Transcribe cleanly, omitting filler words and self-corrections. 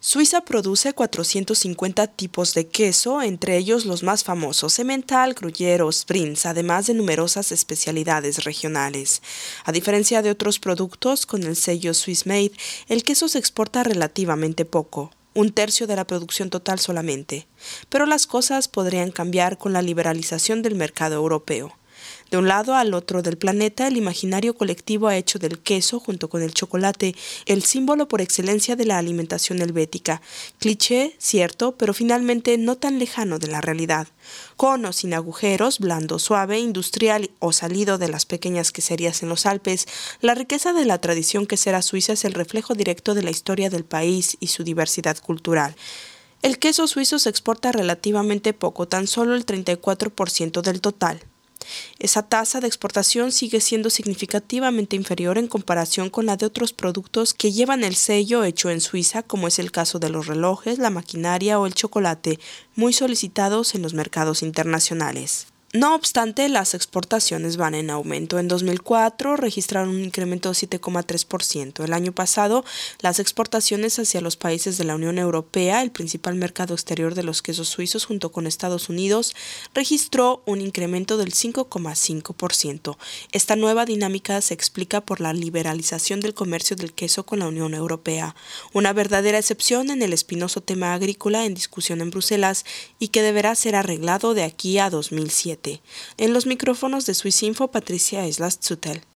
Suiza produce 450 tipos de queso, entre ellos los más famosos, Emmental, Gruyère o Sprinz, además de numerosas especialidades regionales. A diferencia de otros productos con el sello Swiss Made, el queso se exporta relativamente poco, 1/3 de la producción total solamente. Pero las cosas podrían cambiar con la liberalización del mercado europeo. De un lado al otro del planeta, el imaginario colectivo ha hecho del queso, junto con el chocolate, el símbolo por excelencia de la alimentación helvética. Cliché, cierto, pero finalmente no tan lejano de la realidad. Con o sin agujeros, blando, suave, industrial o salido de las pequeñas queserías en los Alpes, la riqueza de la tradición quesera suiza es el reflejo directo de la historia del país y su diversidad cultural. El queso suizo se exporta relativamente poco, tan solo el 34% del total. Esa tasa de exportación sigue siendo significativamente inferior en comparación con la de otros productos que llevan el sello hecho en Suiza, como es el caso de los relojes, la maquinaria o el chocolate, muy solicitados en los mercados internacionales. No obstante, las exportaciones van en aumento. En 2004 registraron un incremento de 7,3%. El año pasado, las exportaciones hacia los países de la Unión Europea, el principal mercado exterior de los quesos suizos junto con Estados Unidos, registró un incremento del 5,5%. Esta nueva dinámica se explica por la liberalización del comercio del queso con la Unión Europea, una verdadera excepción en el espinoso tema agrícola en discusión en Bruselas y que deberá ser arreglado de aquí a 2007. En los micrófonos de Swissinfo, Patricia Islas-Zutel.